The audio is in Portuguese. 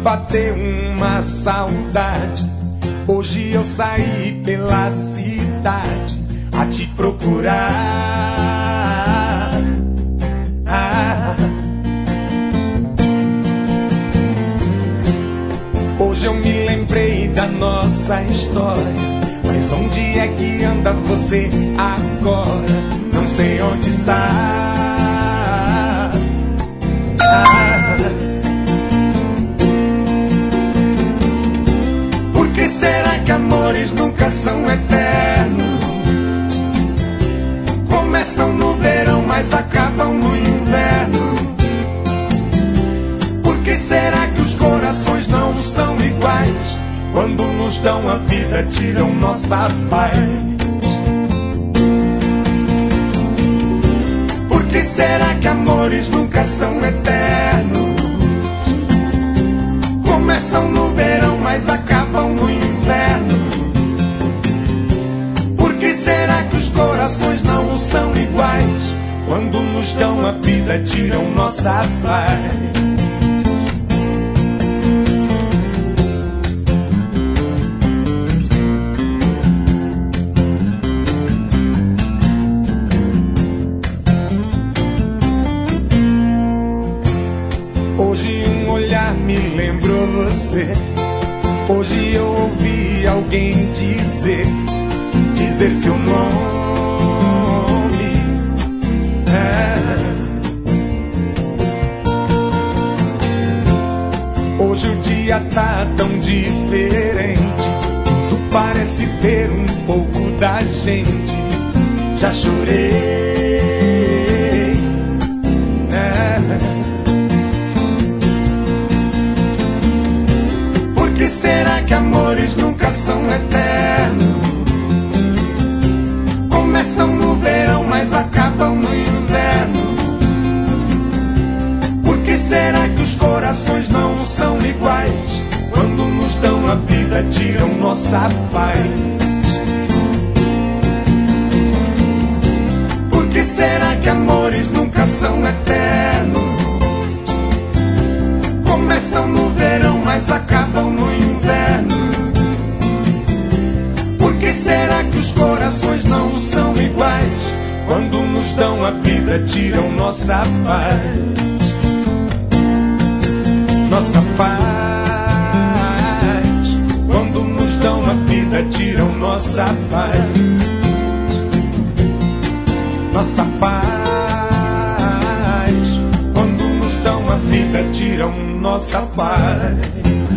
bateu uma saudade. Hoje eu saí pela cidade a te procurar. Hoje eu me lembrei da nossa história. Mas onde é que anda você agora? Não sei onde está. Por que será que amores nunca são eternos? Começam no verão, mas acabam no inverno. Por que será que os corações não são iguais? Quando nos dão a vida, tiram nossa paz. Por que será que amores nunca são eternos? Começam no verão, mas acabam no inverno. Por que será que os corações não são iguais? Quando nos dão a vida, tiram nossa paz. Hoje um olhar me lembrou você. Hoje eu ouvi alguém dizer seu nome. Hoje o dia tá tão diferente. Tu parece ter um pouco da gente. Já chorei. Por que será que amores nunca são eternos? Começam no verão, mas acabam no inverno. Por que será que os corações não são iguais? Quando nos dão a vida, tiram nossa paz. Por que será que amores nunca são eternos? Começam no verão, mas acabam no inverno. Por que será que os corações não são iguais? Quando nos dão a vida, tiram nossa paz. Nossa paz. Quando nos dão a vida, tiram nossa paz. Nossa paz. Quando nos dão a vida, tiram nossa paz.